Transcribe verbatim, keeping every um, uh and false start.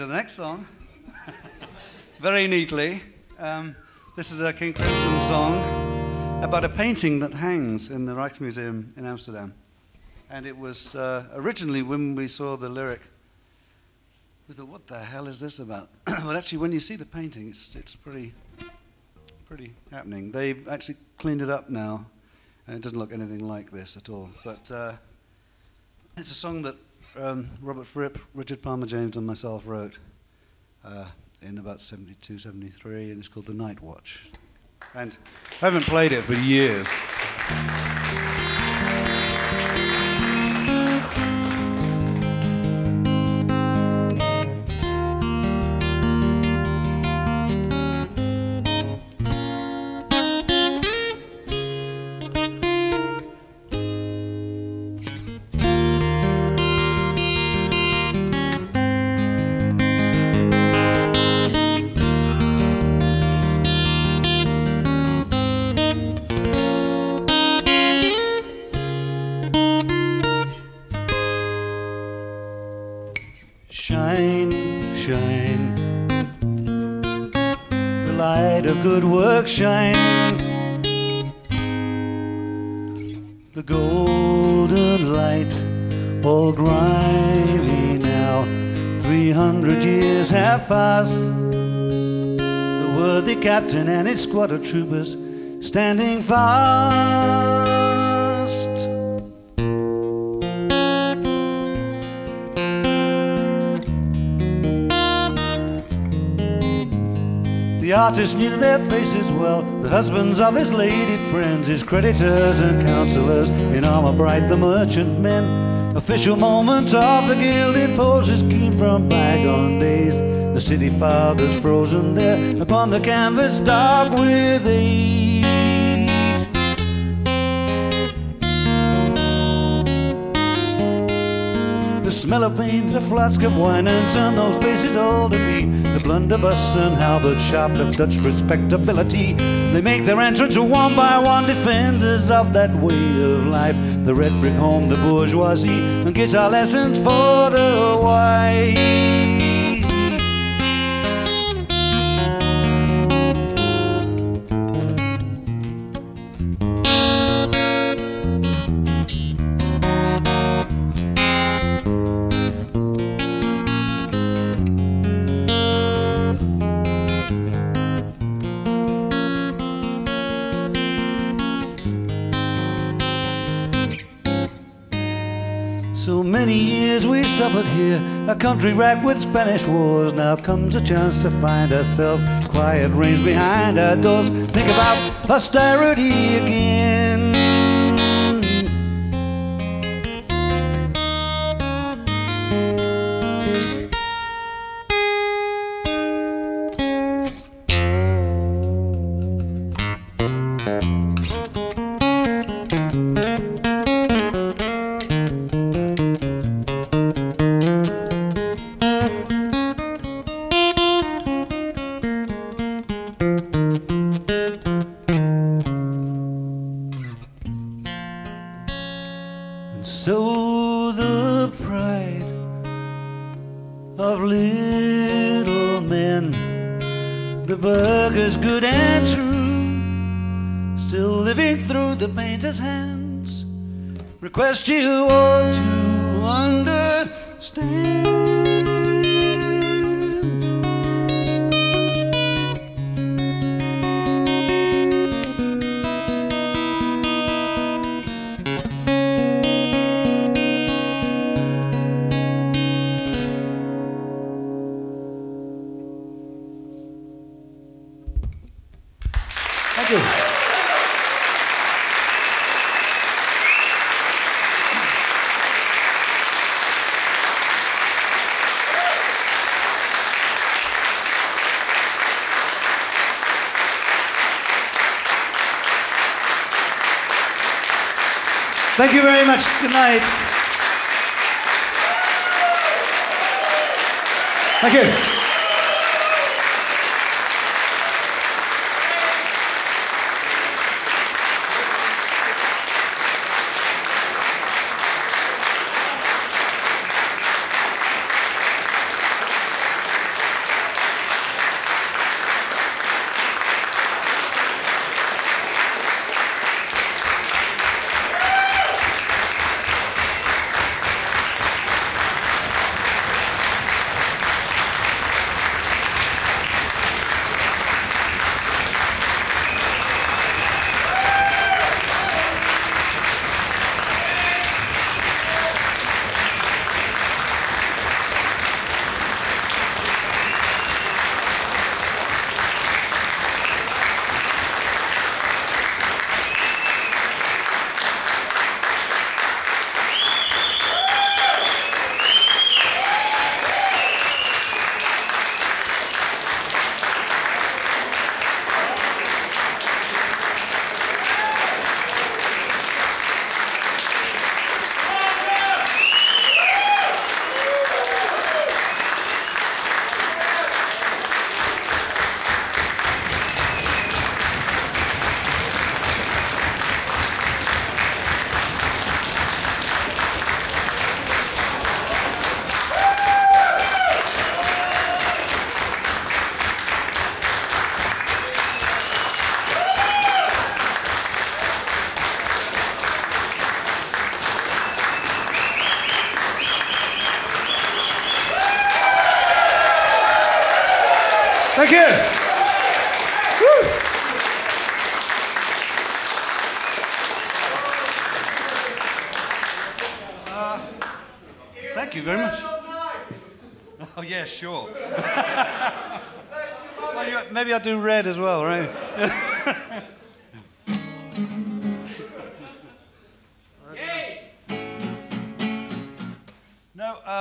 The next song, very neatly, um, this is a King Crimson song about a painting that hangs in the Rijksmuseum in Amsterdam. And it was uh, originally when we saw the lyric, we thought, what the hell is this about? But actually when you see the painting, it's, it's pretty, pretty happening. They've actually cleaned it up now, and it doesn't look anything like this at all. But uh, it's a song that Um, Robert Fripp, Richard Palmer James and myself wrote uh, in about seventy-two, seventy-three, and it's called The Night Watch. And I haven't played it for years. Shine, shine, the light of good work shine, the golden light, all grimy now. Three hundred years have passed, the worthy captain and his squad of troopers standing fast. The artist knew their faces well, the husbands of his lady friends, his creditors and counselors, in armor bright the merchantmen. Official moment of the guild imposes keen from bygone days. The city fathers frozen there upon the canvas dark with age. The smell of paint, the flask of wine, and turn those faces all to me. The blunderbuss and halberd shaft of Dutch respectability. They make their entrance one by one, defenders of that way of life. The red brick home, the bourgeoisie, and guitar lessons for the white. So many years we suffered here, a country racked with Spanish wars. Now comes a chance to find ourselves quiet reigns behind our doors. Think about austerity again. So the pride of little men, the burghers good and true, still living through the painter's hands, request you all to understand. Thank you. Thank you very much. Good night. Thank you. Thank you. Woo. Uh, thank you very much. Oh, yeah, sure. Well, you, maybe I'll do red as well, right?